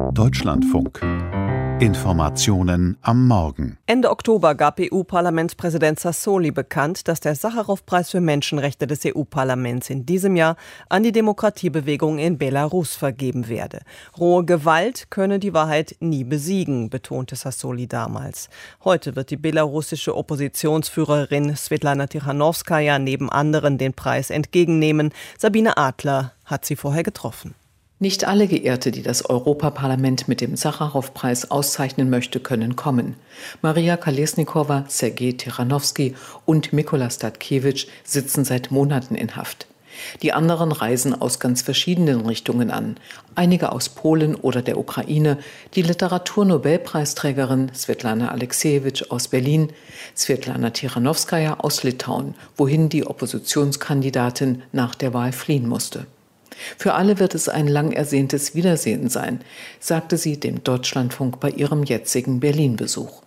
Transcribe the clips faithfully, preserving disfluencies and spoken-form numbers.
Deutschlandfunk. Informationen am Morgen. Ende Oktober gab E U-Parlamentspräsident Sassoli bekannt, dass der Sacharow-Preis für Menschenrechte des E U-Parlaments in diesem Jahr an die Demokratiebewegung in Belarus vergeben werde. Rohe Gewalt könne die Wahrheit nie besiegen, betonte Sassoli damals. Heute wird die belarussische Oppositionsführerin Svetlana Tichanowskaja neben anderen den Preis entgegennehmen. Sabine Adler hat sie vorher getroffen. Nicht alle Geehrte, die das Europaparlament mit dem Sacharow-Preis auszeichnen möchte, können kommen. Maria Kolesnikova, Sergej Tichanowski und Mykola Statkevich sitzen seit Monaten in Haft. Die anderen reisen aus ganz verschiedenen Richtungen an. Einige aus Polen oder der Ukraine, die Literaturnobelpreisträgerin Svetlana Aleksejewitsch aus Berlin, Svetlana Tichanowskaja aus Litauen, wohin die Oppositionskandidatin nach der Wahl fliehen musste. Für alle wird es ein lang ersehntes Wiedersehen sein, sagte sie dem Deutschlandfunk bei ihrem jetzigen Berlin-Besuch.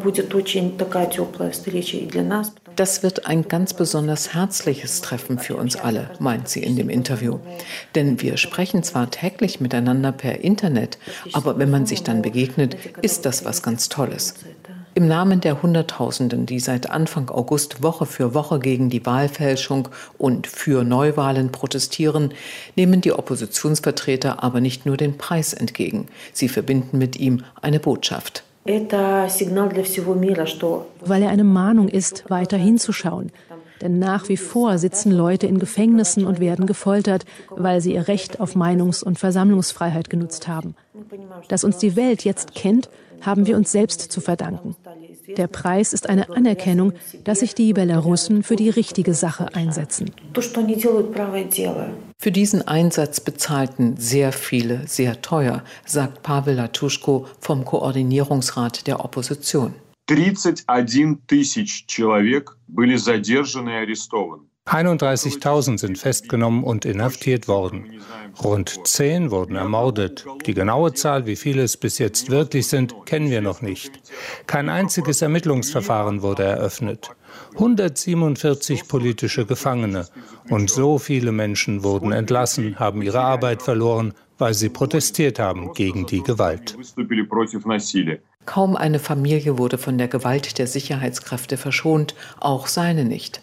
Das wird ein ganz besonders herzliches Treffen für uns alle, meint sie in dem Interview. Denn wir sprechen zwar täglich miteinander per Internet, aber wenn man sich dann begegnet, ist das was ganz Tolles. Im Namen der Hunderttausenden, die seit Anfang August Woche für Woche gegen die Wahlfälschung und für Neuwahlen protestieren, nehmen die Oppositionsvertreter aber nicht nur den Preis entgegen. Sie verbinden mit ihm eine Botschaft. Weil er eine Mahnung ist, weiter hinzuschauen. Denn nach wie vor sitzen Leute in Gefängnissen und werden gefoltert, weil sie ihr Recht auf Meinungs- und Versammlungsfreiheit genutzt haben. Dass uns die Welt jetzt kennt, haben wir uns selbst zu verdanken. Der Preis ist eine Anerkennung, dass sich die Belarussen für die richtige Sache einsetzen. Für diesen Einsatz bezahlten sehr viele sehr teuer, sagt Pavel Latuschko vom Koordinierungsrat der Opposition. einunddreißigtausend sind festgenommen und inhaftiert worden. Rund zehn wurden ermordet. Die genaue Zahl, wie viele es bis jetzt wirklich sind, kennen wir noch nicht. Kein einziges Ermittlungsverfahren wurde eröffnet. hundertsiebenundvierzig politische Gefangene. Und so viele Menschen wurden entlassen, haben ihre Arbeit verloren, weil sie protestiert haben gegen die Gewalt. Kaum eine Familie wurde von der Gewalt der Sicherheitskräfte verschont, auch seine nicht.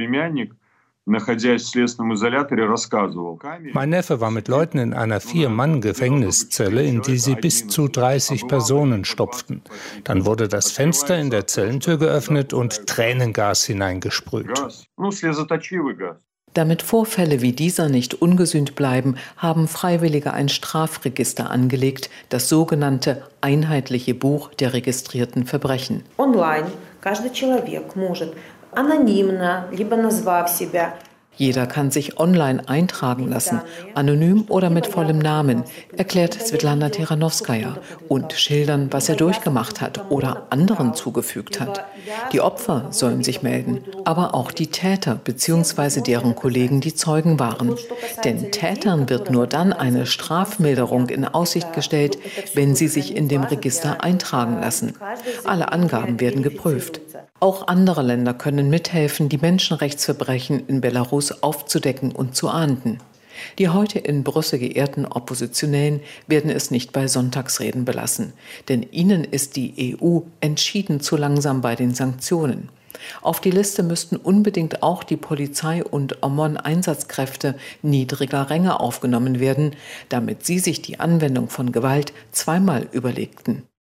Mein Neffe war mit Leuten in einer Vier-Mann-Gefängniszelle, in die sie bis zu dreißig Personen stopften. Dann wurde das Fenster in der Zellentür geöffnet und Tränengas hineingesprüht. Damit Vorfälle wie dieser nicht ungesühnt bleiben, haben Freiwillige ein Strafregister angelegt, das sogenannte einheitliche Buch der registrierten Verbrechen. Online, каждый человек может анонимно, либо назвав себя. Jeder kann sich online eintragen lassen, anonym oder mit vollem Namen, erklärt Svetlana Tichanowskaja, und schildern, was er durchgemacht hat oder anderen zugefügt hat. Die Opfer sollen sich melden, aber auch die Täter bzw. deren Kollegen, die Zeugen waren. Denn Tätern wird nur dann eine Strafmilderung in Aussicht gestellt, wenn sie sich in dem Register eintragen lassen. Alle Angaben werden geprüft. Auch andere Länder können mithelfen, die Menschenrechtsverbrechen in Belarus aufzudecken und zu ahnden. Die heute in Brüssel geehrten Oppositionellen werden es nicht bei Sonntagsreden belassen, denn ihnen ist die E U entschieden zu langsam bei den Sanktionen. Auf die Liste müssten unbedingt auch die Polizei und O M O N-Einsatzkräfte niedriger Ränge aufgenommen werden, damit sie sich die Anwendung von Gewalt zweimal überlegten.